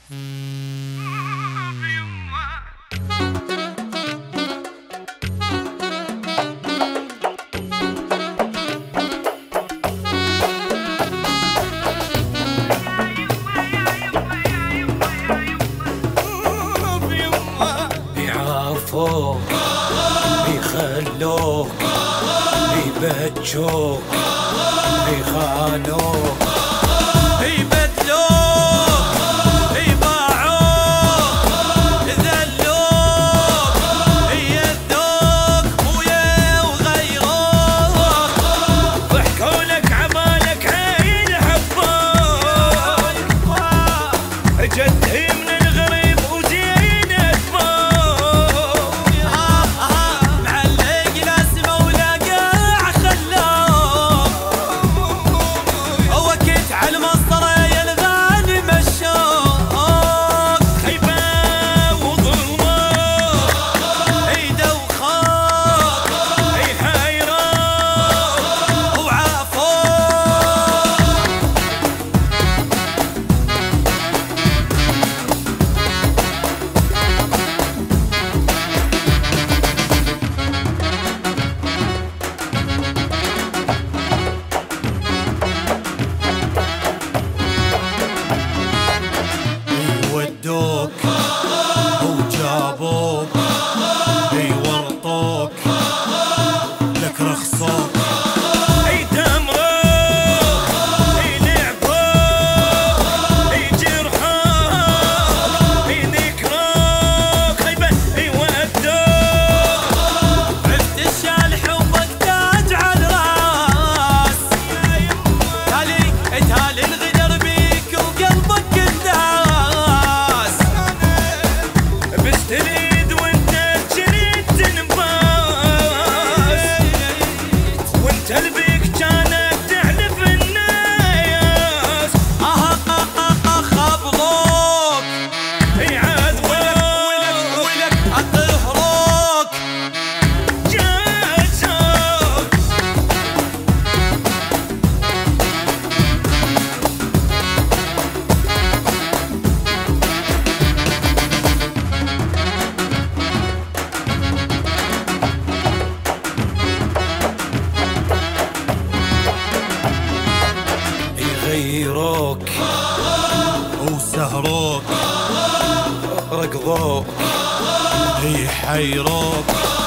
يعرفوك يخلوك يبجوك يخانوك يبدلوك يباعوك يذلوك يذوك خويا وغيروك ضحكولك عمالك عين حبوك جدهم ودوك وجابوك يورطوك لك رخصوك يدمروك يلعبوك يجرحوك يذكروك يودوك عرفت الشال حبك تاج على الراس تالي الغدر بيك وقلبك قداس تريد وانت تريد تنباس وانت البيك كانت تحلف الناس خبضوك يعذبوك ولك اطهروك جازوك يغيروك وسهروك ركضوك يحيروك